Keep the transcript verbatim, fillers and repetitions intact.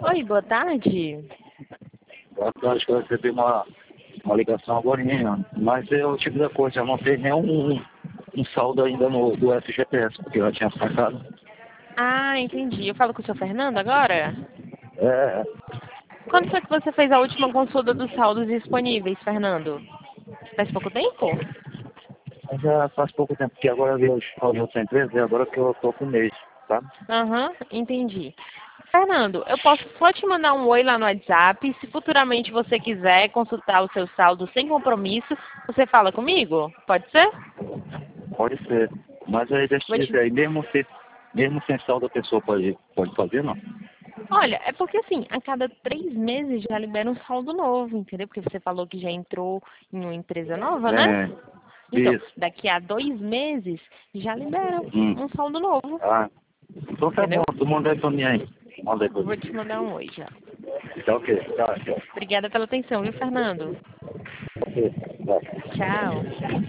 Oi, boa tarde. Eu acho que eu recebi uma, uma ligação agora, mas é o tipo da coisa, eu não tenho nenhum um, um saldo ainda no, do F G T S, porque eu já tinha sacado. Ah, entendi. Eu falo com o seu Fernando agora? É, Quando foi que você fez a última consulta dos saldos disponíveis, Fernando? Faz pouco tempo? mas já faz pouco tempo que agora eu vi de outra empresa e agora que eu tô com o mês, sabe? Aham, entendi. Fernando, eu posso só te mandar um oi lá no WhatsApp. Se futuramente você quiser consultar o seu saldo sem compromisso, você fala comigo? Pode ser? Pode ser. Mas aí deixa eu Vou te dizer, te... aí mesmo, se, mesmo sem saldo a pessoa pode, pode fazer, não? Olha, é porque assim, a cada três meses já libera um saldo novo, entendeu? Porque você falou que já entrou em uma empresa nova, né? É, Então, isso. daqui a dois meses já libera Hum. um saldo novo, Ah, então tá bom, entendeu? tu manda aí pra mim aí. Manda aí pra Vou mim. te mandar um oi já. Tá ok, tá, tchau. Obrigada pela atenção, viu, Fernando? Ok, vai. Tchau.